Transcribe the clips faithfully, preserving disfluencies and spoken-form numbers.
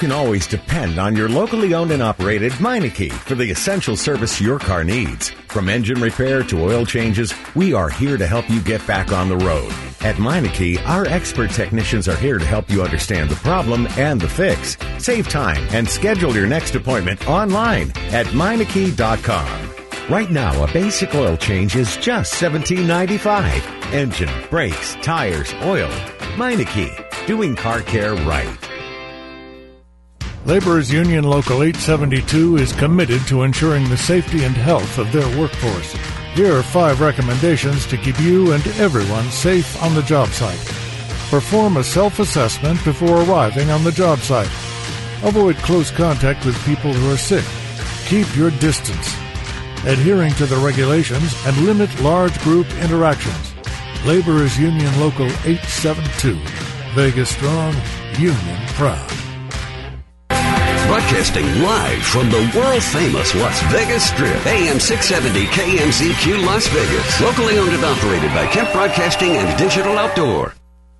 can always depend on your locally owned and operated Meineke for the essential service your car needs. From engine repair to oil changes, we are here to help you get back on the road. At Meineke, our expert technicians are here to help you understand the problem and the fix. Save time and schedule your next appointment online at Meineke dot com. Right now, a basic oil change is just seventeen ninety-five. Engine, brakes, tires, oil. Meineke, doing car care right. Laborers Union Local eight seventy-two is committed to ensuring the safety and health of their workforce. Here are five recommendations to keep you and everyone safe on the job site. Perform a self-assessment before arriving on the job site. Avoid close contact with people who are sick. Keep your distance. Adhering to the regulations and limit large group interactions. Laborers Union Local eight seventy-two. Vegas strong, union proud. Broadcasting live from the world-famous Las Vegas Strip, A M six seventy K M Z Q Las Vegas. Locally owned and operated by Kemp Broadcasting and Digital Outdoor.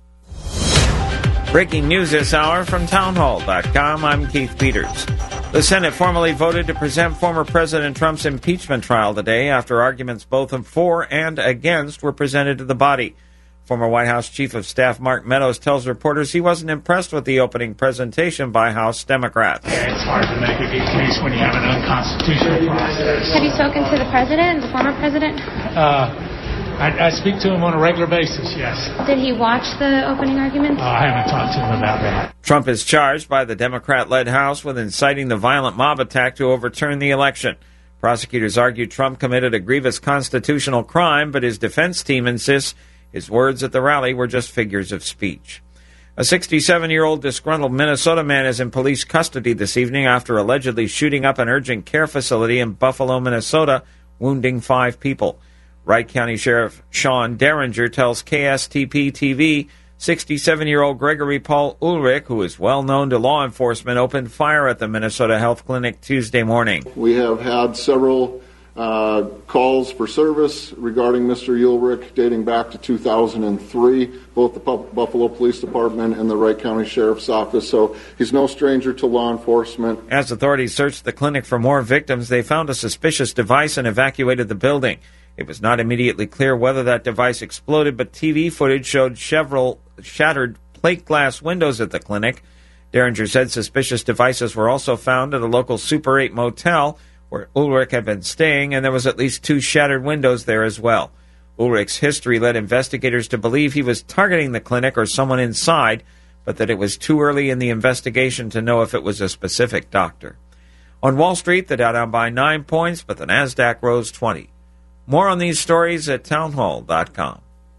Breaking news this hour from townhall dot com. I'm Keith Peters. The Senate formally voted to present former President Trump's impeachment trial today after arguments both for and against were presented to the body. Former White House Chief of Staff Mark Meadows tells reporters he wasn't impressed with the opening presentation by House Democrats. Yeah, it's hard to make a good case when you have an unconstitutional process. Have you spoken to the president, the former president? Uh, I, I speak to him on a regular basis, yes. Did he watch the opening arguments? Uh, I haven't talked to him about that. Trump is charged by the Democrat-led House with inciting the violent mob attack to overturn the election. Prosecutors argue Trump committed a grievous constitutional crime, but his defense team insists his words at the rally were just figures of speech. A sixty-seven-year-old disgruntled Minnesota man is in police custody this evening after allegedly shooting up an urgent care facility in Buffalo, Minnesota, wounding five people. Wright County Sheriff Sean Derringer tells K S T P T V sixty-seven-year-old Gregory Paul Ulrich, who is well known to law enforcement, opened fire at the Minnesota Health Clinic Tuesday morning. We have had several Uh, calls for service regarding Mister Ulrich dating back to two thousand three, both the Buffalo Police Department and the Wright County Sheriff's Office, so he's no stranger to law enforcement. As authorities searched the clinic for more victims, they found a suspicious device and evacuated the building. It was not immediately clear whether that device exploded, but T V footage showed several shattered plate glass windows at the clinic. Derringer said suspicious devices were also found at a local Super eight motel where Ulrich had been staying, and there was at least two shattered windows there as well. Ulrich's history led investigators to believe he was targeting the clinic or someone inside, but that it was too early in the investigation to know if it was a specific doctor. On Wall Street, the Dow down by nine points, but the Nasdaq rose twenty. More on these stories at townhall dot com.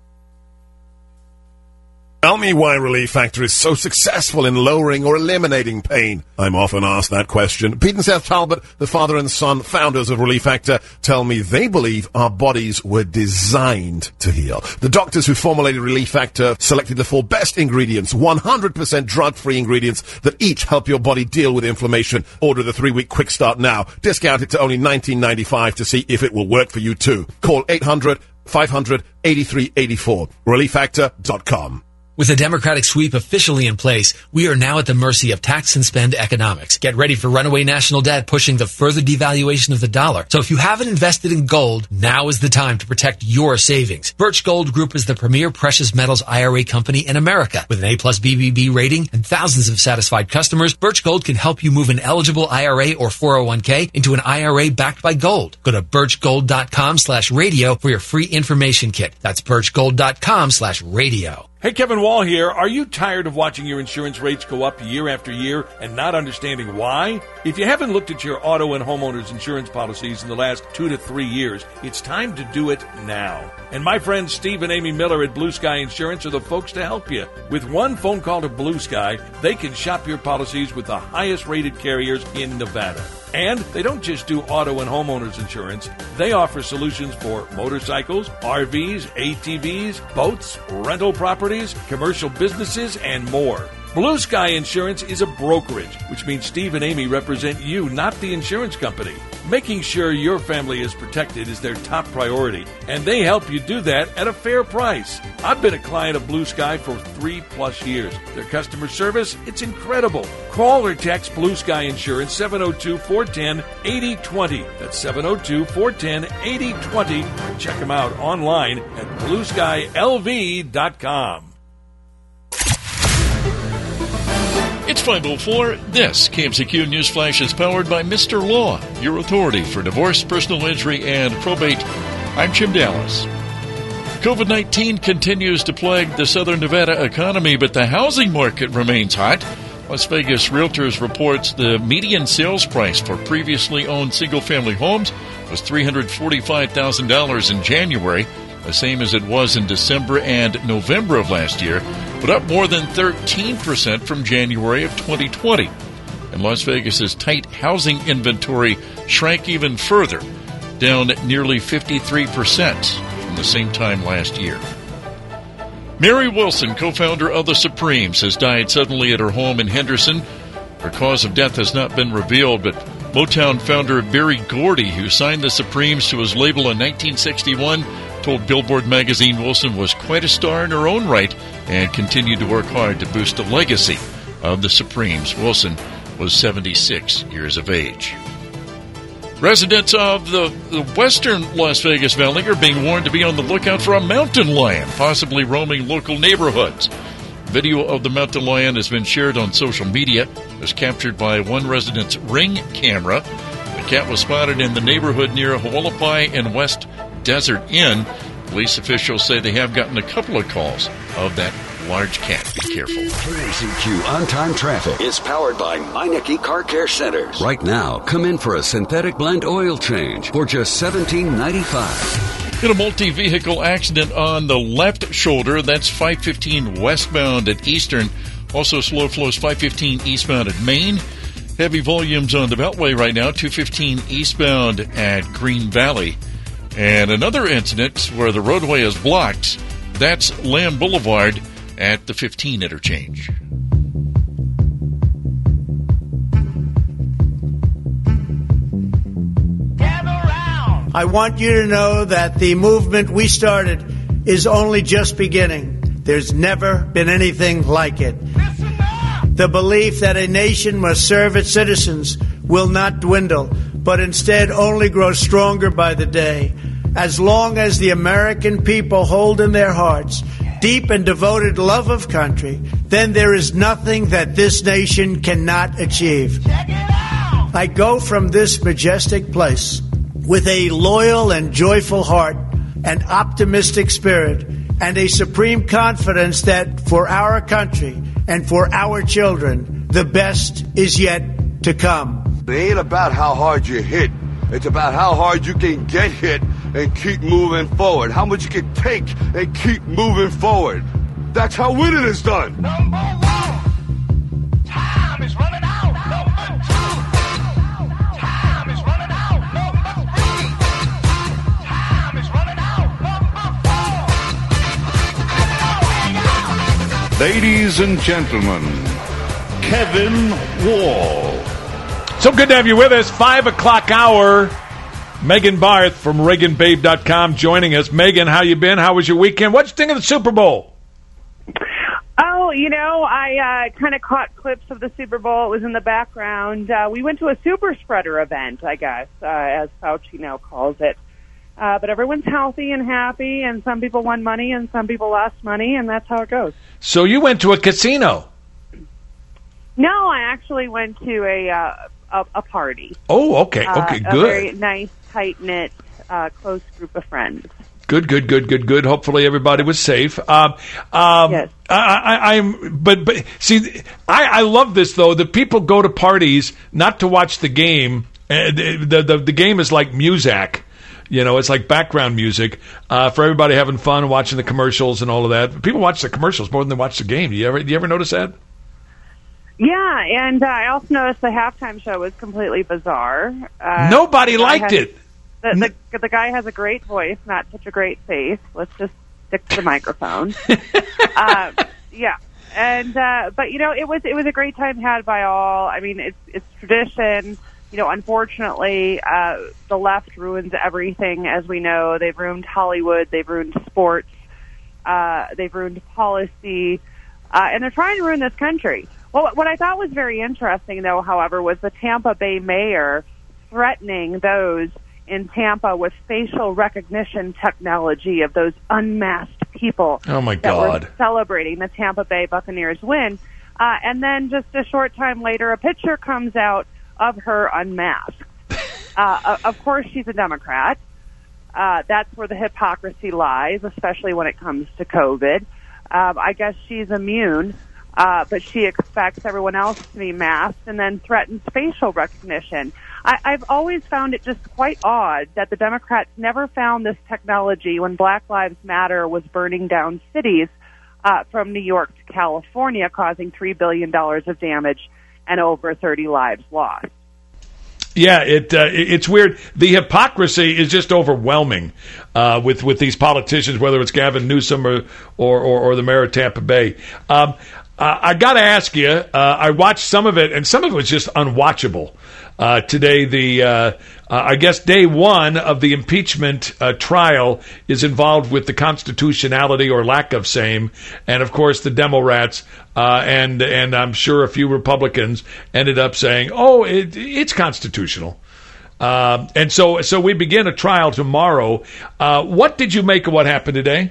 Tell me why Relief Factor is so successful in lowering or eliminating pain. I'm often asked that question. Pete and Seth Talbot, the father and son founders of Relief Factor, tell me they believe our bodies were designed to heal. The doctors who formulated Relief Factor selected the four best ingredients, one hundred percent drug-free ingredients that each help your body deal with inflammation. Order the three-week quick start now. Discount it to only nineteen ninety-five to see if it will work for you too. Call eight hundred, five hundred, eighty-three eighty-four. relief factor dot com. With a Democratic sweep officially in place, we are now at the mercy of tax and spend economics. Get ready for runaway national debt pushing the further devaluation of the dollar. So if you haven't invested in gold, now is the time to protect your savings. Birch Gold Group is the premier precious metals I R A company in America. With an A plus B B B rating and thousands of satisfied customers, Birch Gold can help you move an eligible I R A or four oh one k into an I R A backed by gold. Go to birch gold dot com slash radio for your free information kit. That's birch gold dot com slash radio. Hey, Kevin Wall here. Are you tired of watching your insurance rates go up year after year and not understanding why? If you haven't looked at your auto and homeowners insurance policies in the last two to three years, it's time to do it now. And my friends Steve and Amy Miller at Blue Sky Insurance are the folks to help you. With one phone call to Blue Sky, they can shop your policies with the highest rated carriers in Nevada. And they don't just do auto and homeowners insurance. They offer solutions for motorcycles, R Vs, A T Vs, boats, rental properties, commercial businesses, and more. Blue Sky Insurance is a brokerage, which means Steve and Amy represent you, not the insurance company. Making sure your family is protected is their top priority, and they help you do that at a fair price. I've been a client of Blue Sky for three plus years. Their customer service, it's incredible. Call or text Blue Sky Insurance seven oh two, four one zero, eight oh two oh. That's seven oh two, four one zero, eight oh two oh. Or check them out online at blue sky l v dot com. It's five oh four. This K M C Q News Flash is powered by Mister Law, your authority for divorce, personal injury, and probate. I'm Jim Dallas. covid nineteen continues to plague the Southern Nevada economy, but the housing market remains hot. Las Vegas Realtors reports the median sales price for previously owned single-family homes was three hundred forty-five thousand dollars in January, the same as it was in December and November of last year, but up more than thirteen percent from January of twenty twenty. And Las Vegas's tight housing inventory shrank even further, down nearly fifty-three percent from the same time last year. Mary Wilson, co-founder of the Supremes, has died suddenly at her home in Henderson. Her cause of death has not been revealed, but Motown founder Berry Gordy, who signed the Supremes to his label in nineteen sixty-one, told Billboard magazine Wilson was quite a star in her own right and continued to work hard to boost the legacy of the Supremes. Wilson was seventy-six years of age. Residents of the, the western Las Vegas Valley are being warned to be on the lookout for a mountain lion, possibly roaming local neighborhoods. Video of the mountain lion has been shared on social media. It was captured by one resident's Ring camera. The cat was spotted in the neighborhood near Hualapai and West Desert Inn. Police officials say they have gotten a couple of calls of that large cat. Be careful. K M C Q On-Time Traffic is powered by Meineke Car Care Centers. Right now, come in for a synthetic blend oil change for just seventeen ninety-five. In a multi-vehicle accident on the left shoulder, that's five fifteen westbound at Eastern. Also slow flows five fifteen eastbound at Main. Heavy volumes on the Beltway right now, two fifteen eastbound at Green Valley. And another incident where the roadway is blocked, that's Lamb Boulevard at the fifteen interchange. I want you to know that the movement we started is only just beginning. There's never been anything like it. The belief that a nation must serve its citizens will not dwindle, but instead only grow stronger by the day. As long as the American people hold in their hearts deep and devoted love of country, then there is nothing that this nation cannot achieve. I go from this majestic place with a loyal and joyful heart, an optimistic spirit, and a supreme confidence that for our country and for our children, the best is yet to come. It ain't about how hard you hit. It's about how hard you can get hit and keep moving forward. How much you can take and keep moving forward. That's how winning is done. Number one, time is running out. Number two, time is running out. Number three, time is running out. Number four. Ladies and gentlemen, Kevin Wall. So good to have you with us. Five o'clock hour. Megan Barth from Reagan Babe dot com joining us. Megan, how you been? How was your weekend? What'd you think of the Super Bowl? Oh, you know, I uh, kind of caught clips of the Super Bowl. It was in the background. Uh, we went to a super spreader event, I guess, uh, as Fauci now calls it. Uh, but everyone's healthy and happy, and some people won money and some people lost money, and that's how it goes. So you went to a casino? No, I actually went to a uh, a, a party. Oh, okay, okay, uh, good. A very nice, tight-knit, uh, close group of friends. Good, good, good, good, good. Hopefully everybody was safe. Um, um, yes. I, I, I'm, but, but see, I, I love this though. The people go to parties not to watch the game. Uh, the, the the game is like Muzak. You know, it's like background music uh, for everybody having fun, watching the commercials and all of that. People watch the commercials more than they watch the game. Do you ever, do you ever notice that? Yeah, and uh, I also noticed the halftime show was completely bizarre. Uh, Nobody liked had, it. The, the, the guy has a great voice, not such a great face. Let's just stick to the microphone. uh, yeah, and uh, but you know, it was it was a great time had by all. I mean, it's it's tradition. you know, unfortunately, uh, the left ruins everything, as we know. They've ruined Hollywood, they've ruined sports, uh, they've ruined policy, uh, and they're trying to ruin this country. Well, what I thought was very interesting, though, however, was the Tampa Bay mayor threatening those in Tampa with facial recognition technology of those unmasked people. Oh, my that God. were celebrating the Tampa Bay Buccaneers win. Uh, and then just a short time later, a picture comes out of her unmasked. Uh, of course, she's a Democrat. Uh, that's where the hypocrisy lies, especially when it comes to COVID. Um, I guess she's immune, uh, but she expects everyone else to be masked and then threatens facial recognition. I, I've always found it just quite odd that the Democrats never found this technology when Black Lives Matter was burning down cities uh, from New York to California, causing three billion dollars of damage and over thirty lives lost. Yeah, it uh, it's weird. The hypocrisy is just overwhelming uh, with with these politicians, whether it's Gavin Newsom or or, or, or the mayor of Tampa Bay. Um, uh, I got to ask you. Uh, I watched some of it, and some of it was just unwatchable. Uh, today, the uh, uh, I guess day one of the impeachment uh, trial is involved with the constitutionality or lack of same, and of course the Democrats uh, and and I'm sure a few Republicans ended up saying, "Oh, it, it's constitutional." Uh, and so so we begin a trial tomorrow. Uh, what did you make of what happened today?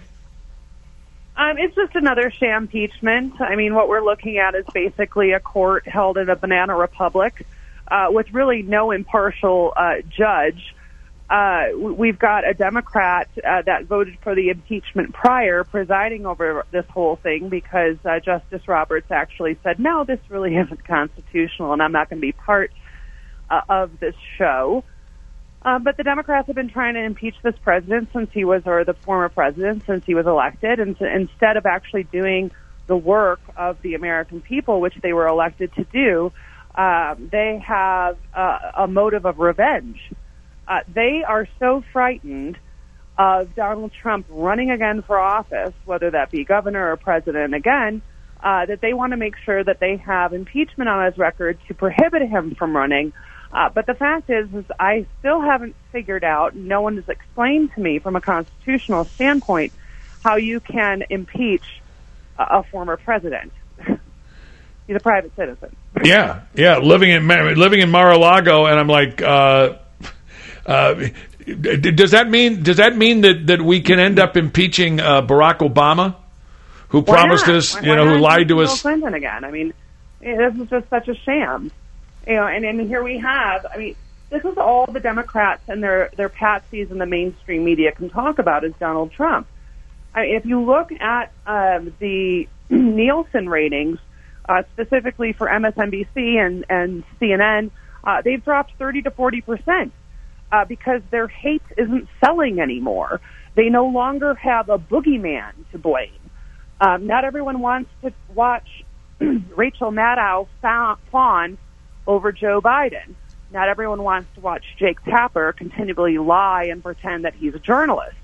Um, it's just another sham impeachment. I mean, what we're looking at is basically a court held in a banana republic. Uh, with really no impartial uh, judge. Uh, we've got a Democrat uh, that voted for the impeachment prior presiding over this whole thing because uh, Justice Roberts actually said, no, this really isn't constitutional and I'm not going to be part uh, of this show. Uh, but the Democrats have been trying to impeach this president since he was, or the former president since he was elected, and so instead of actually doing the work of the American people, which they were elected to do, Um, they have uh, a motive of revenge. Uh, they are so frightened of Donald Trump running again for office, whether that be governor or president again, uh, that they want to make sure that they have impeachment on his record to prohibit him from running. Uh, but the fact is, is I still haven't figured out, no one has explained to me from a constitutional standpoint, how you can impeach a, a former president. He's a private citizen. Yeah, yeah, living in living in Mar-a-Lago, and I'm like, uh, uh, does that mean does that mean that, that we can end up impeaching uh, Barack Obama, who Why promised not? us, Why you know, not who lied to Bill us? Clinton again. I mean, this is just such a sham, you know. And, and here we have. I mean, this is all the Democrats and their their patsies in the mainstream media can talk about is Donald Trump. I mean, if you look at um, the Nielsen ratings. Uh, specifically for M S N B C and, and C N N, uh, they've dropped thirty to forty percent uh, because their hate isn't selling anymore. They no longer have a boogeyman to blame. Um, not everyone wants to watch Rachel Maddow fawn over Joe Biden. Not everyone wants to watch Jake Tapper continually lie and pretend that he's a journalist.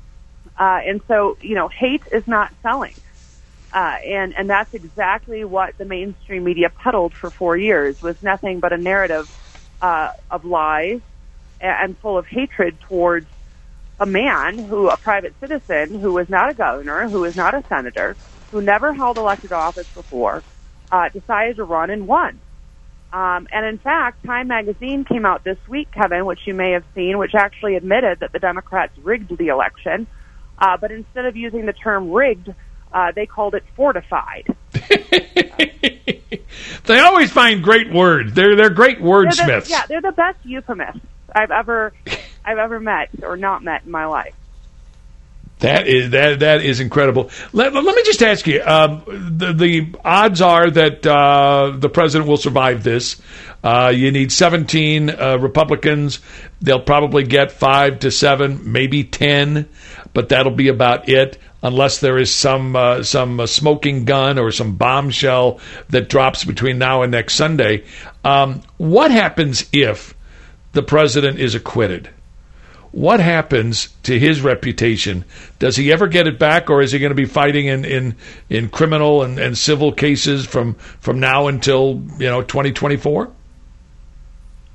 Uh, and so, you know, hate is not selling. Uh, and, and that's exactly what the mainstream media peddled for four years, was nothing but a narrative uh, of lies and full of hatred towards a man who, a private citizen, who was not a governor, who was not a senator, who never held elected office before, uh, decided to run and won. Um, and in fact, Time Magazine came out this week, Kevin, which you may have seen, which actually admitted that the Democrats rigged the election. Uh, but instead of using the term rigged, Uh, they called it fortified. They always find great words. They're they're great wordsmiths. They're the, yeah, they're the best euphemists I've ever I've ever met or not met in my life. That is that that is incredible. Let, let me just ask you: um, the the odds are that uh, the president will survive this. Uh, you need seventeen uh, Republicans. They'll probably get five to seven, maybe ten, but that'll be about it. Unless there is some uh, some uh, smoking gun or some bombshell that drops between now and next Sunday. Um, what happens if the president is acquitted? What happens to his reputation? Does he ever get it back, or is he going to be fighting in, in, in criminal and, and civil cases from, from now until, you know, twenty twenty-four?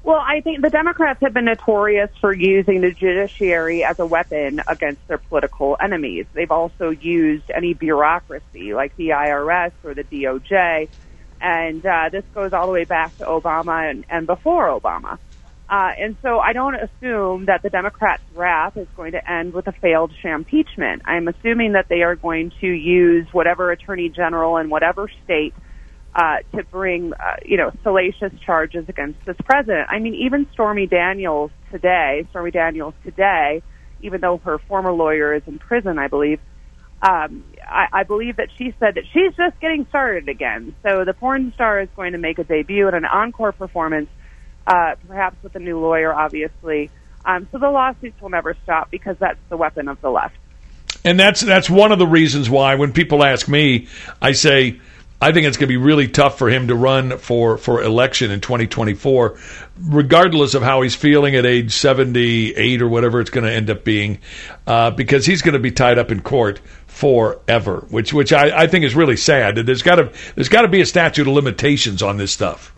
Well, I think the Democrats have been notorious for using the judiciary as a weapon against their political enemies. They've also used any bureaucracy like the I R S or the D O J, and uh, this goes all the way back to Obama and, and before Obama. Uh, and so I don't assume that the Democrats' wrath is going to end with a failed impeachment. I'm assuming that they are going to use whatever attorney general in whatever state Uh, to bring, uh, you know, salacious charges against this president. I mean, even Stormy Daniels today, Stormy Daniels today, even though her former lawyer is in prison, I believe, um, I, I believe that she said that she's just getting started again. So the porn star is going to make a debut and an encore performance, uh, perhaps with a new lawyer, obviously. Um, so the lawsuits will never stop because that's the weapon of the left. And that's that's one of the reasons why when people ask me, I say, I think it's going to be really tough for him to run for, for election in twenty twenty-four, regardless of how he's feeling at age seventy-eight or whatever it's going to end up being, uh, because he's going to be tied up in court forever, which which I, I think is really sad. There's got to there's got to be a statute of limitations on this stuff.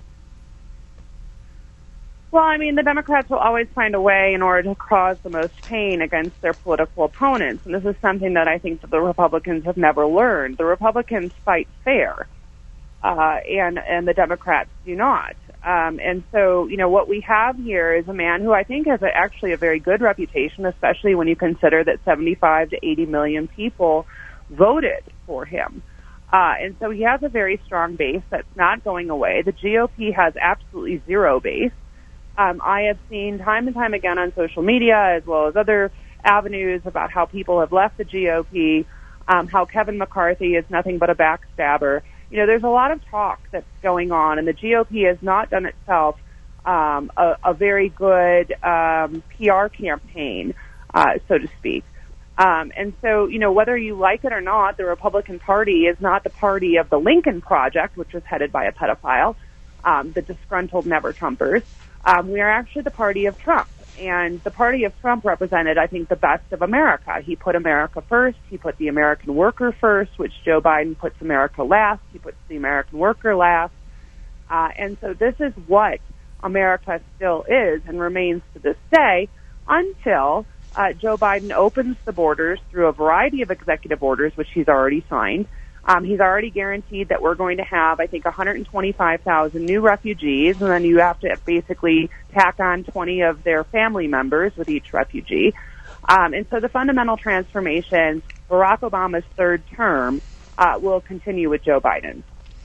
Well, I mean, the Democrats will always find a way in order to cause the most pain against their political opponents. And this is something that I think that the Republicans have never learned. The Republicans fight fair, uh, and, and the Democrats do not. Um, and so, you know, what we have here is a man who I think has a, actually a very good reputation, especially when you consider that seventy-five to eighty million people voted for him. Uh, and so he has a very strong base that's not going away. The G O P has absolutely zero base. Um, I have seen time and time again on social media, as well as other avenues, about how people have left the G O P, um, how Kevin McCarthy is nothing but a backstabber. You know, there's a lot of talk that's going on, and the G O P has not done itself um, a, a very good um, P R campaign, uh, so to speak. Um, and so, you know, whether you like it or not, the Republican Party is not the party of the Lincoln Project, which was headed by a pedophile, um, the disgruntled Never-Trumpers. Um, we are actually the party of Trump, and the party of Trump represented, I think, the best of America. He put America first. He put the American worker first, which Joe Biden puts America last. He puts the American worker last. Uh, and so this is what America still is and remains to this day until uh, Joe Biden opens the borders through a variety of executive orders, which he's already signed. Um, he's already guaranteed that we're going to have, I think, one hundred twenty-five thousand new refugees, and then you have to basically tack on twenty of their family members with each refugee. Um, and so the fundamental transformation, Barack Obama's third term, uh, will continue with Joe Biden.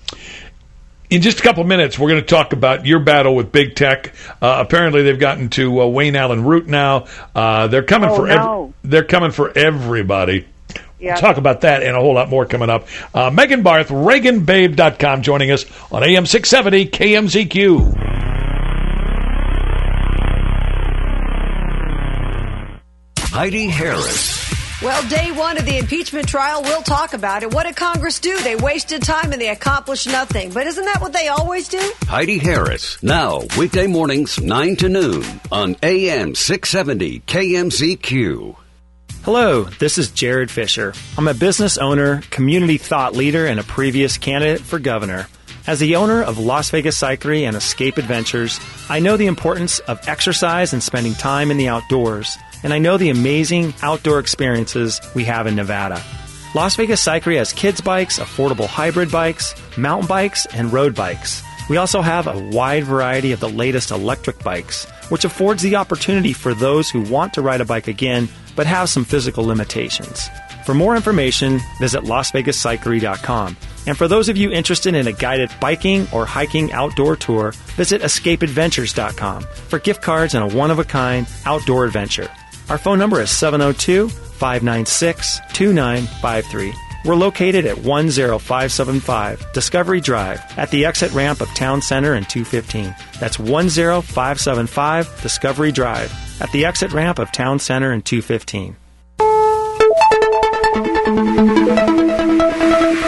In just a couple of minutes, we're going to talk about your battle with big tech. Uh, apparently, they've gotten to uh, Wayne Allen Root now. Uh, they're coming oh, for no. ev- they're coming for everybody. Yeah. We'll talk about that and a whole lot more coming up. Uh, Megan Barth, Reagan Babe dot com, joining us on A M six seventy K M Z Q. Heidi Harris. Well, day one of the impeachment trial, we'll talk about it. What did Congress do? They wasted time and they accomplished nothing. But isn't that what they always do? Heidi Harris. Now, weekday mornings, nine to noon on A M six seventy K M Z Q. Hello, this is Jared Fisher. I'm a business owner, community thought leader, and a previous candidate for governor. As the owner of Las Vegas Cyclery and Escape Adventures, I know the importance of exercise and spending time in the outdoors, and I know the amazing outdoor experiences we have in Nevada. Las Vegas Cyclery has kids bikes, affordable hybrid bikes, mountain bikes, and road bikes. We also have a wide variety of the latest electric bikes, which affords the opportunity for those who want to ride a bike again but have some physical limitations. For more information, visit las vegas cyclery dot com. And for those of you interested in a guided biking or hiking outdoor tour, visit escape adventures dot com for gift cards and a one-of-a-kind outdoor adventure. Our phone number is seven oh two, five nine six, two nine five three. We're located at one oh five seven five Discovery Drive at the exit ramp of Town Center and two fifteen. That's one oh five seven five Discovery Drive at the exit ramp of Town Center and two fifteen. This is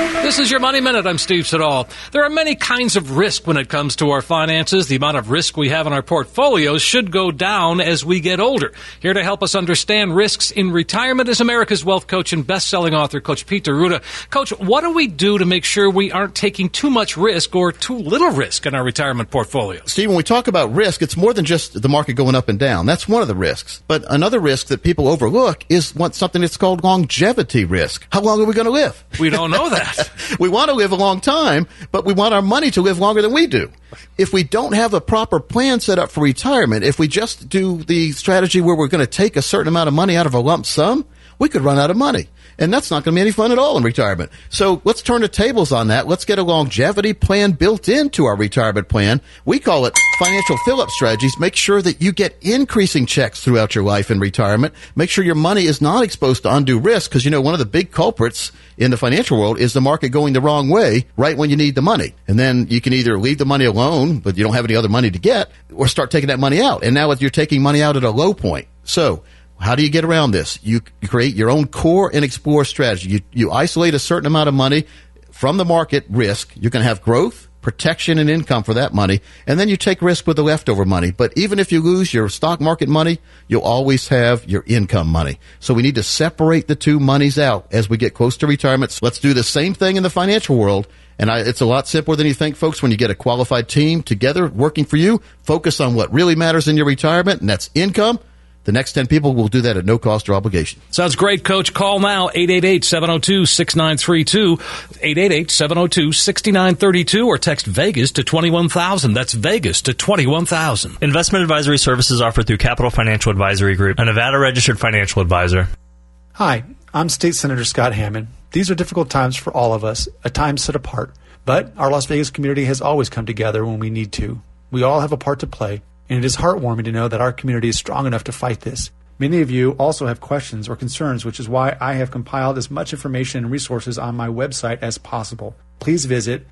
is your Money Minute. I'm Steve Siddall. There are many kinds of risk when it comes to our finances. The amount of risk we have in our portfolios should go down as we get older. Here to help us understand risks in retirement is America's wealth coach and best-selling author, Coach Pete D'Arruda. Coach, what do we do to make sure we aren't taking too much risk or too little risk in our retirement portfolios? Steve, when we talk about risk, it's more than just the market going up and down. That's one of the risks. But another risk that people overlook is what something that's called longevity risk. How long are we going to live? We don't know that. We want to live a long time, but we want our money to live longer than we do. If we don't have a proper plan set up for retirement, if we just do the strategy where we're going to take a certain amount of money out of a lump sum, we could run out of money. And that's not going to be any fun at all in retirement. So let's turn the tables on that. Let's get a longevity plan built into our retirement plan. We call it financial fill-up strategies. Make sure that you get increasing checks throughout your life in retirement. Make sure your money is not exposed to undue risk because, you know, one of the big culprits in the financial world is the market going the wrong way right when you need the money. And then you can either leave the money alone, but you don't have any other money to get, or start taking that money out. And now you're taking money out at a low point. So how do you get around this? You create your own core and explore strategy. You, you isolate a certain amount of money from the market risk. You can have growth, protection, and income for that money. And then you take risk with the leftover money. But even if you lose your stock market money, you'll always have your income money. So we need to separate the two monies out as we get close to retirement. So let's do the same thing in the financial world. And I, it's a lot simpler than you think, folks, when you get a qualified team together working for you. Focus on what really matters in your retirement, and that's income. The next ten people will do that at no cost or obligation. Sounds great, Coach. Call now, eight eight eight, seven oh two, six nine three two, eight eight eight, seven oh two, six nine three two, or text VEGAS to twenty-one thousand. That's VEGAS to twenty-one thousand. Investment advisory services offered through Capital Financial Advisory Group, a Nevada-registered financial advisor. Hi, I'm State Senator Scott Hammond. These are difficult times for all of us, a time set apart. But our Las Vegas community has always come together when we need to. We all have a part to play. And it is heartwarming to know that our community is strong enough to fight this. Many of you also have questions or concerns, which is why I have compiled as much information and resources on my website as possible. Please visit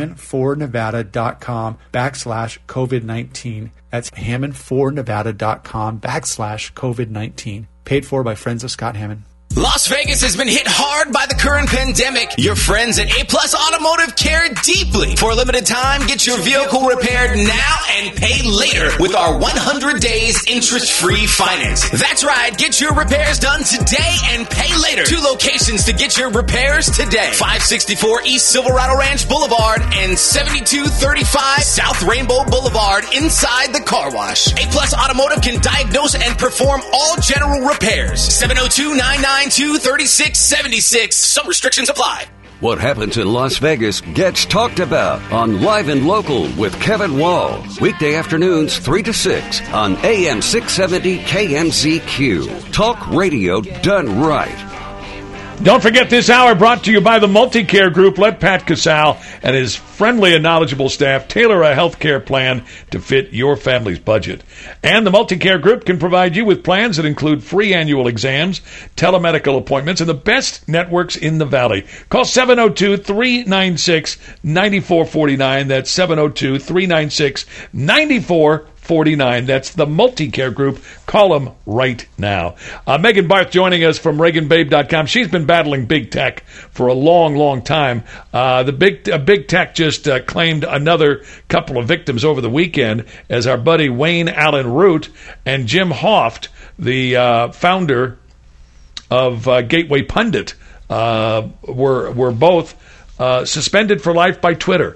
hammond4nevada.com backslash COVID-19. That's hammond4nevada.com backslash COVID-19. Paid for by Friends of Scott Hammond. Las Vegas has been hit hard by the current pandemic. Your friends at A-Plus Automotive care deeply. For a limited time, get your vehicle repaired now and pay later with our one hundred days interest-free financing. That's right. Get your repairs done today and pay later. Two locations to get your repairs today. five sixty-four East Silverado Ranch Boulevard and seventy-two thirty-five South Rainbow Boulevard inside the car wash. A-Plus Automotive can diagnose and perform all general repairs. seven oh two, nine nine two, three six seven six. Some restrictions apply. What happens in Las Vegas gets talked about on Live and Local with Kevin Wall. Weekday afternoons three to six on A M six seventy K M Z Q. Talk radio done right. Don't forget this hour brought to you by the Multicare Group. Let Pat Casal and his friendly and knowledgeable staff tailor a health care plan to fit your family's budget. And the Multicare Group can provide you with plans that include free annual exams, telemedical appointments, and the best networks in the Valley. Call seven oh two, three nine six, nine four four nine. That's seven oh two, three nine six, nine four forty-nine. That's the Multicare Group. Call them right now. Uh, Megan Barth joining us from Reagan Babe dot com. She's been battling big tech for a long, long time. Uh, the big uh, big tech just uh, claimed another couple of victims over the weekend as our buddy Wayne Allen Root and Jim Hoft, the uh, founder of uh, Gateway Pundit, uh, were were both uh, suspended for life by Twitter.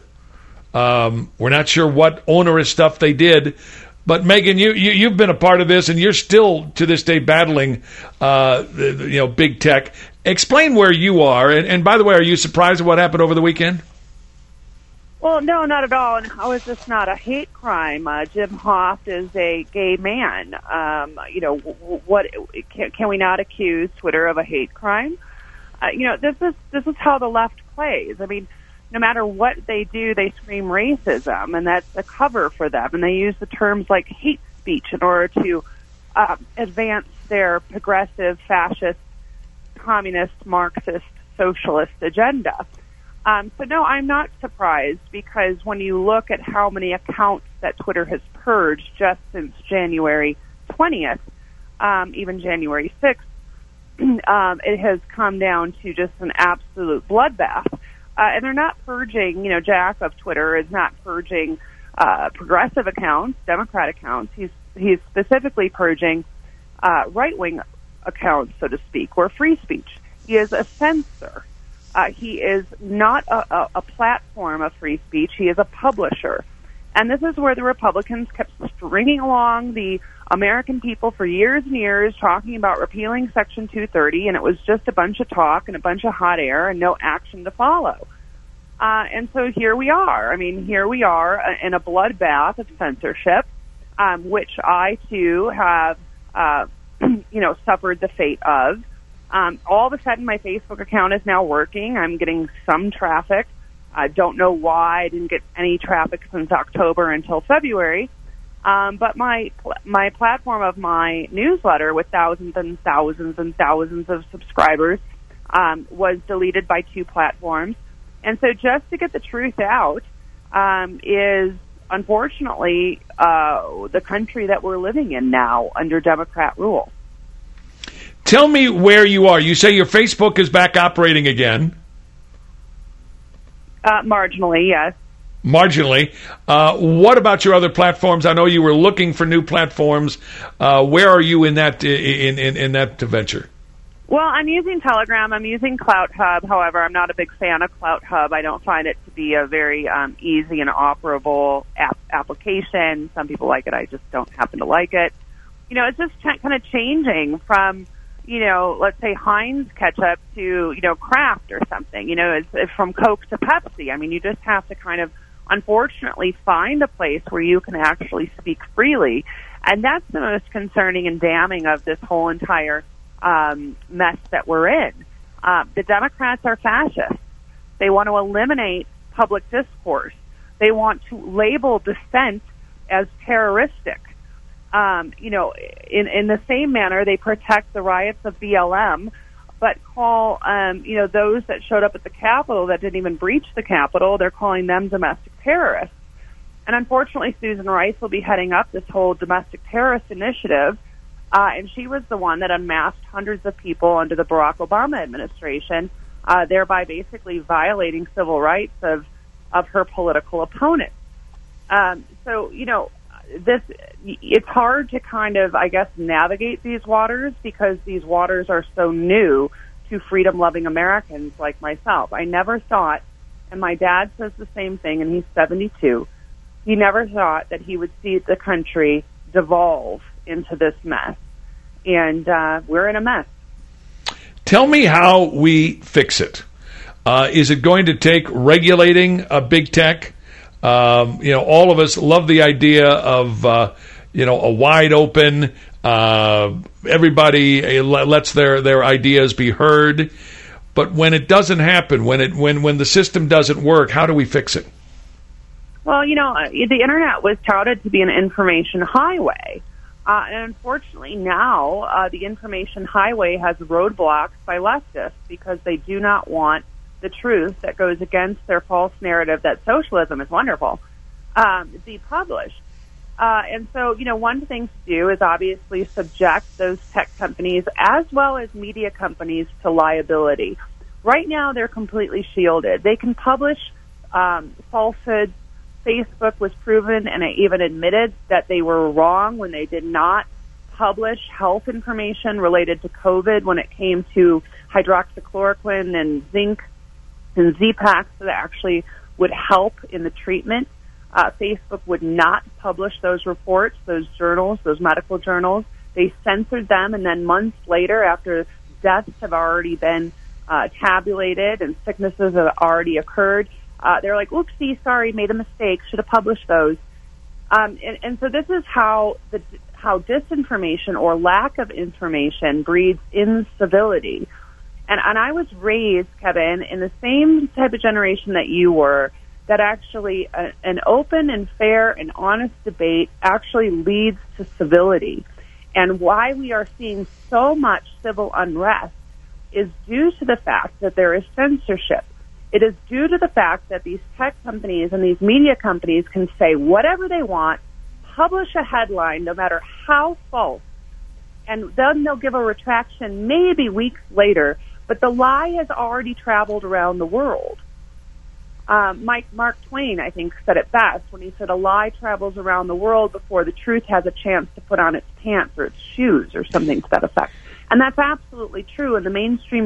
Um, we're not sure what onerous stuff they did, but Megan, you, you you've been a part of this, and you're still to this day battling, uh, you know, big tech. Explain where you are, and, and by the way, are you surprised at what happened over the weekend? Well, no, not at all. And how is this not a hate crime? Uh, Jim Hoft is a gay man. Um, you know, what can, can we not accuse Twitter of a hate crime? Uh, you know, this is this is how the left plays. I mean, no matter what they do, they scream racism, and that's a cover for them. And they use the terms like hate speech in order to uh, advance their progressive, fascist, communist, Marxist, socialist agenda. Um, so, no, I'm not surprised, because when you look at how many accounts that Twitter has purged just since January twentieth, um, even January sixth, um, it has come down to just an absolute bloodbath. Uh, and they're not purging, you know, Jack of Twitter is not purging uh, progressive accounts, Democrat accounts. He's he's specifically purging uh, right-wing accounts, so to speak, or free speech. He is a censor. Uh, he is not a, a, a platform of free speech. He is a publisher. And this is where the Republicans kept stringing along the American people for years and years, talking about repealing Section two thirty, and it was just a bunch of talk and a bunch of hot air and no action to follow. Uh, and so here we are. I mean, here we are in a bloodbath of censorship, um, which I, too, have, uh, you know, suffered the fate of. Um, all of a sudden, my Facebook account is now working. I'm getting some traffic. I don't know why I didn't get any traffic since October until February. Um, but my my platform of my newsletter with thousands and thousands and thousands of subscribers um, was deleted by two platforms. And so just to get the truth out um, is, unfortunately, uh, the country that we're living in now under Democrat rule. Tell me where you are. You say your Facebook is back operating again. Uh, marginally, yes. Marginally. Uh, what about your other platforms? I know you were looking for new platforms. Uh, where are you in that in, in, in that venture? Well, I'm using Telegram. I'm using Clout Hub. However, I'm not a big fan of Clout Hub. I don't find it to be a very um, easy and operable app- application. Some people like it. I just don't happen to like it. You know, it's just ch- kind of changing from, you know, let's say Heinz ketchup to, you know, Kraft or something. You know, it's, it's from Coke to Pepsi. I mean, you just have to kind of, unfortunately, find a place where you can actually speak freely. And that's the most concerning and damning of this whole entire um, mess that we're in. Uh, the Democrats are fascists. They want to eliminate public discourse. They want to label dissent as terroristic. Um, you know, in, in the same manner, they protect the riots of B L M, but call, um, you know, those that showed up at the Capitol that didn't even breach the Capitol, they're calling them domestic terrorists. And unfortunately, Susan Rice will be heading up this whole domestic terrorist initiative, uh, and she was the one that unmasked hundreds of people under the Barack Obama administration, uh, thereby basically violating civil rights of, of her political opponents. Um, so, you know, this, it's hard to kind of, I guess, navigate these waters because these waters are so new to freedom-loving Americans like myself. I never thought, and my dad says the same thing, and he's seventy-two, he never thought that he would see the country devolve into this mess. And uh, we're in a mess. Tell me how we fix it. Uh, is it going to take regulating a big tech? Um, you know, all of us love the idea of, uh, you know, a wide open, uh, everybody lets their, their ideas be heard. But when it doesn't happen, when it when, when the system doesn't work, how do we fix it? Well, you know, the Internet was touted to be an information highway. Uh, and unfortunately now, uh, the information highway has roadblocks by leftists because they do not want the truth that goes against their false narrative that socialism is wonderful, um, be published. Uh, and so, you know, one thing to do is obviously subject those tech companies as well as media companies to liability. Right now, they're completely shielded. They can publish um, falsehoods. Facebook was proven and even admitted that they were wrong when they did not publish health information related to COVID when it came to hydroxychloroquine and zinc and Z-Paks that actually would help in the treatment. Uh, Facebook would not publish those reports, those journals, those medical journals. They censored them, and then months later, after deaths have already been uh, tabulated and sicknesses have already occurred, uh, they're like, oopsie, sorry, made a mistake, should have published those. Um, and, and so this is how the how disinformation or lack of information breeds incivility. And, and I was raised, Kevin, in the same type of generation that you were, that actually a, an open and fair and honest debate actually leads to civility. And why we are seeing so much civil unrest is due to the fact that there is censorship. It is due to the fact that these tech companies and these media companies can say whatever they want, publish a headline, no matter how false, and then they'll give a retraction maybe weeks later, but the lie has already traveled around the world. Uh, Mike Mark Twain, I think, said it best when he said, "A lie travels around the world before the truth has a chance to put on its pants or its shoes," or something to that effect. And that's absolutely true. In the mainstream